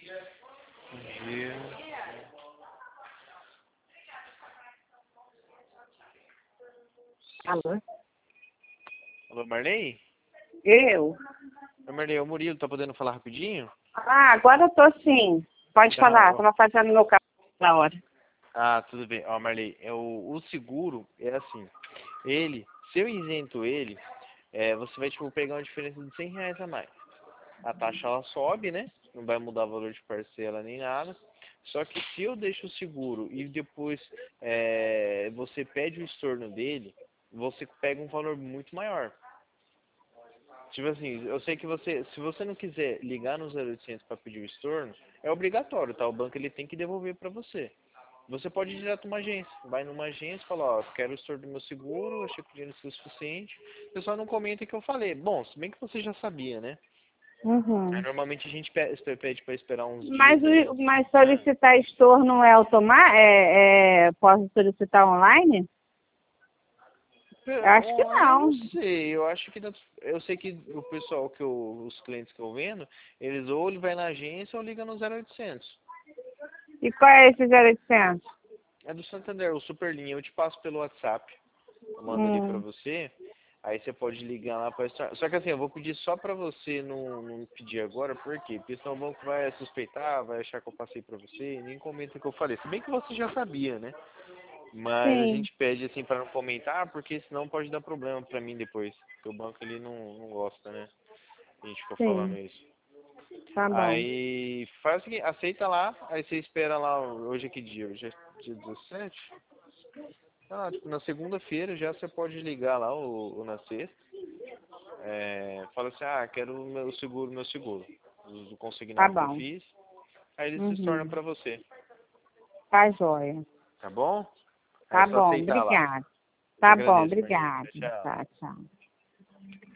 Bom dia. Alô? Alô, Marley? Eu? Oi, Marley, é o Murilo, tá podendo falar rapidinho? Ah, agora eu tô sim. Pode Tá, falar, ó. tava fazendo meu carro na hora. Ah, tudo bem. Ó, Marley, o seguro é assim, se eu isento ele, você vai, tipo, pegar uma diferença de R$ 100 a mais. A taxa, ela sobe, né? Não vai mudar o valor de parcela nem nada. Só que se eu deixo o seguro e depois você pede o estorno dele, você pega um valor muito maior. Tipo assim, eu sei que se você não quiser ligar no 0800 para pedir o estorno, é obrigatório, tá? O banco ele tem que devolver para você. Você pode ir direto numa agência. Vai numa agência e fala, ó, quero o estorno do meu seguro, achei que o dinheiro não é suficiente. O pessoal não comenta que eu falei. Bom, se bem que você já sabia, né? Aí, Uhum. normalmente a gente pede para esperar uns Mas, dias aí antes de mas ligar. solicitar estorno é automático? Posso solicitar online? Eu acho que Olha, eu não não. sei, eu acho que eu sei que o pessoal os clientes que eu vendo, eles ou ele vai na agência ou liga no 0800. E qual é esse 0800? É do Santander, o Superlinha, eu te passo pelo WhatsApp. Eu mando ali pra Hum, você. Aí você pode ligar lá pra estar. Só que assim, eu vou pedir só pra você não pedir agora, por quê? Porque senão o banco vai suspeitar, vai achar que eu passei pra você e nem comenta o que eu falei. Se bem que você já sabia, né? Mas a sim, gente pede assim pra não comentar, porque senão pode dar problema pra mim depois. Porque o banco ele não gosta, né? A gente fica falando sim. isso. Tá bom. Aí faz o seguinte, aceita lá, aí você espera lá, hoje é que dia? Hoje é dia 17. Ah, tipo, na segunda-feira já você pode ligar lá, ou na sexta. Fala assim, quero o meu seguro, do Tá consignado que eu bom. fiz. Aí ele se torna Uhum. pra você, Tá joia. tá bom? Aí é Tá só bom, aceitar lá. obrigada. Te Tá bom, agradeço, Marlene. obrigada. Tchau, tchau. Tá, tchau.